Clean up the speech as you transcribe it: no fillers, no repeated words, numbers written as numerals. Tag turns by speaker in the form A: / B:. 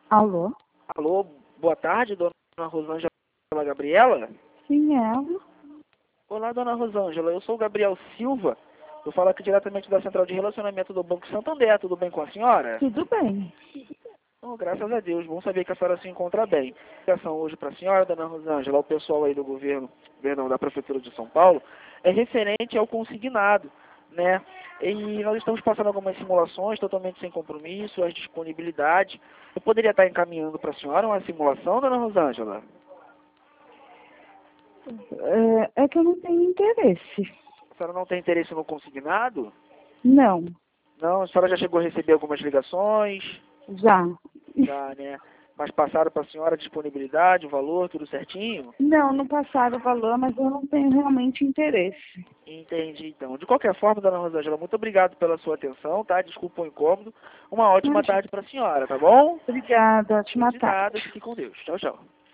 A: Alô?
B: Alô, boa tarde, dona Rosângela Gabriela?
A: Sim, ela.
B: Olá, dona Rosângela, eu sou o Gabriel Silva. Eu falo aqui diretamente da Central de Relacionamento do Banco Santander. Tudo bem com a senhora?
A: Tudo bem.
B: Oh, graças a Deus, bom saber que a senhora se encontra bem. A ligação hoje para a senhora, dona Rosângela, ao pessoal aí do governo, perdão, da Prefeitura de São Paulo, é referente ao consignado, né? E nós estamos passando algumas simulações totalmente sem compromisso, as disponibilidades. Eu poderia estar encaminhando para a senhora uma simulação, dona Rosângela?
A: É que eu não tenho interesse.
B: A senhora não tem interesse no consignado?
A: Não,
B: Não, a senhora já chegou a receber algumas ligações?
A: já.
B: Já, né? Mas passaram para a senhora a disponibilidade, o valor, tudo certinho?
A: Não, não passaram o valor, mas eu não tenho realmente interesse.
B: Entendi, então. De qualquer forma, dona Rosângela, muito obrigado pela sua atenção, tá? Desculpa o incômodo. Uma ótima
A: Mas,
B: tarde para a senhora, tá bom?
A: obrigada, ótima
B: De nada,
A: tarde.
B: fique com Deus. Tchau, tchau.